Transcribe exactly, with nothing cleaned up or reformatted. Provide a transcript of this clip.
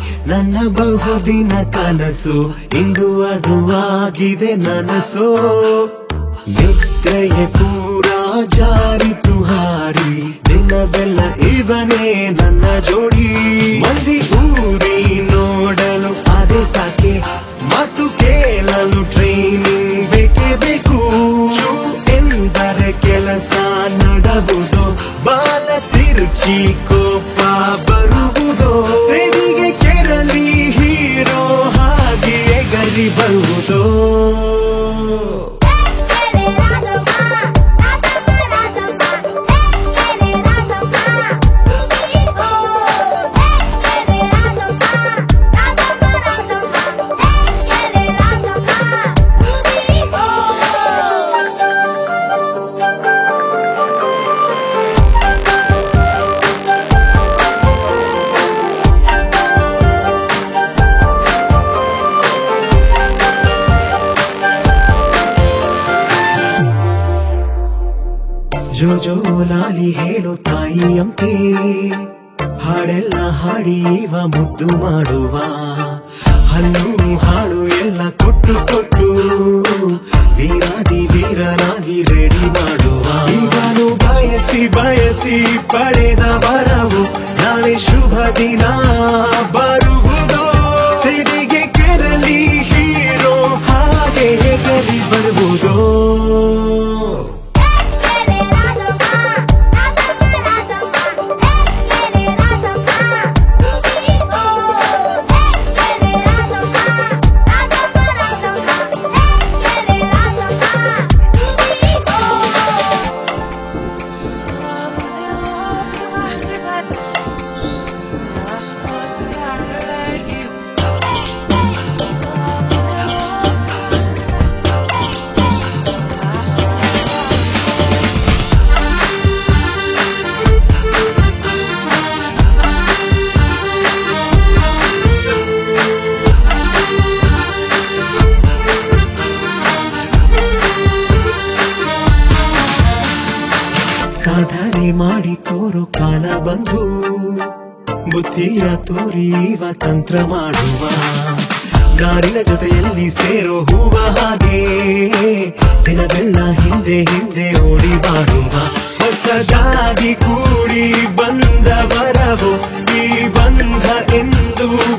ನನ್ನ ಬಹುದಿನ ಕನಸು ಇಂದು ಅದು ಆಗಿದೆ ನನಸೋ ನಿದ್ರೆಯೇ ಪೂರ ಜಾರಿತು ಹಾರಿ ದಿನವೆಲ್ಲ ಇವನೇ ನನ್ನ ಜೋಡಿ ಮಂದಿ ಊರಿ ನೋಡಲು ಅದೇ ಸಾಕೆ ಮಾತು ಕೇಳಲು ಟ್ರೈನಿಂಗ್ ಬೇಕೇ ಬೇಕು ಎಂದರೆ ಕೆಲಸ ನಡವುದು ಬಾಲ ತಿರುಚಿ ಕೋಪ ಬರುವುದೋ ಸಿರಿಗೆ ಕೆರಳಿ ಹೀರೋ ಹಾಗೆ ಗರಿ ಬರುವುದೋ ಜೋ ಜೋ ಲಾಲಿ ಹೇಳು ತಾಯಿಯಂತೆ ಹಾಡೆಲ್ಲ ಹಾಡಿ ಇವ ಮುದ್ದು ಮಾಡುವ ಹಲ್ಲು ಹಾಡು ಎಲ್ಲ ಕೊಟ್ಟು ಕೊಟ್ಟು ವೀರಾದಿ ವೀರನಾಗಿ ರೆಡಿ ಮಾಡುವ ಇವನು ಬಯಸಿ ಬಯಸಿ ಪಡೆದ ವರವು ನಾಳೆ ಶುಭ ದಿನ ಬರುವುದೋ ಸಿರಿಗೆ ಕೆರಳಿ ಹೀರೋ ಹಾಗೆ ಗರಿ ಬರುವುದೋ ಸಾಧನೆ ಮಾಡಿ ತೋರು ಕಾಲ ಬಂದು ಬುದ್ಧಿಯ ತೋರಿ ಇವ ತಂತ್ರ ಮಾಡುವ ನಾರಿನ ಜೊತೆಯಲ್ಲಿ ಸೇರೋ ಹೂವ ಹಾಗೆ ದಿನವೆಲ್ಲ ಹಿಂದೆ ಹಿಂದೆ ಓಡಿ ಬಾರುವ ಹೊಸದಾಗಿ ಕೂಡಿ ಬಂದ ವರವು ಈ ಬಂಧ ಎಂದು